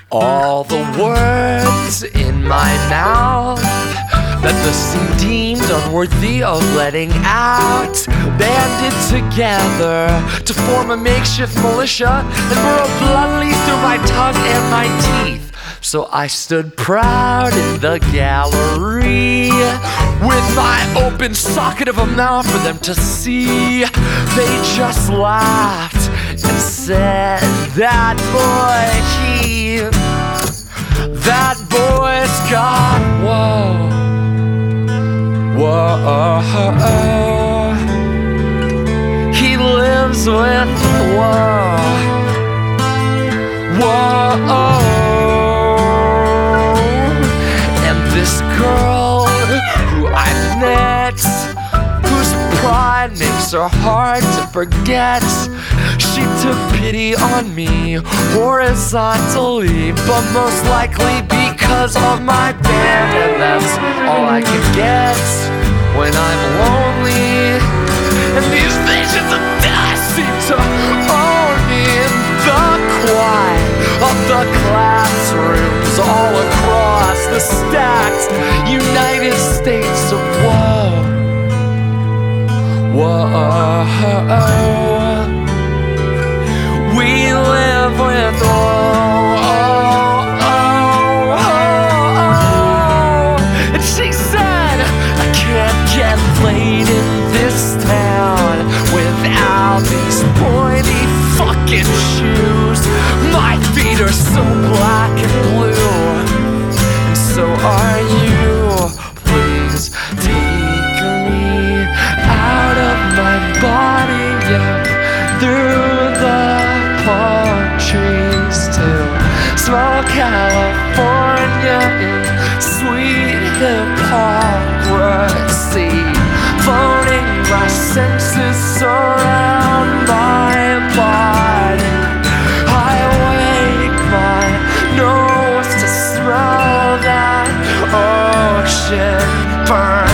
All the words in my mouth that the sea deemed unworthy of letting out banded together to form a makeshift militia and burrowed bluntly through my tongue and my teeth. So I stood proud in the gallery with my open socket of a mouth for them to see. They just laughed and said, that boy's got whoa, he lives with whoa. And this girl who I met, whose pride makes her hard to forget, she took pity on me horizontally, but most likely because of my band, and that's all I can get when I'm lonely. And these visions of death seem to own me in the quiet of the classrooms all across the stacked United States of whoa. We live with and she said, I can't get laid in this town without these pointy fucking shoes. My feet are so black and blue, and so are you. Please take me out of my body, yeah, through the palm trees to small California in sweet hypocrisy, floating my senses around my body. I wake my nose to smell that ocean burn.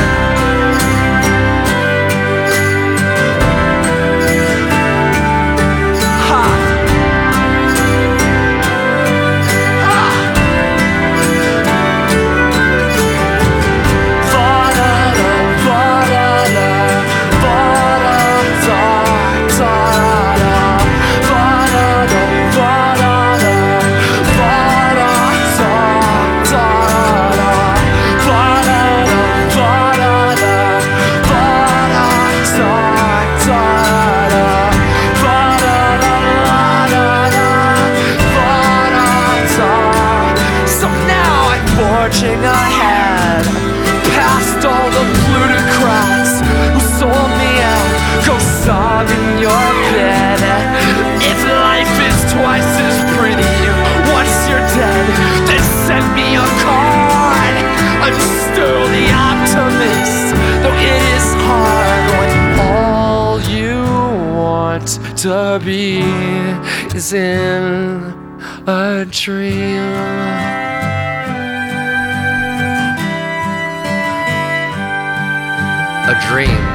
Forging ahead past all the plutocrats who sold me out. Go sob in your bed. If life is twice as pretty once you're dead, then send me a card. I'm still the optimist, though it is hard when all you want to be is in a dream. A dream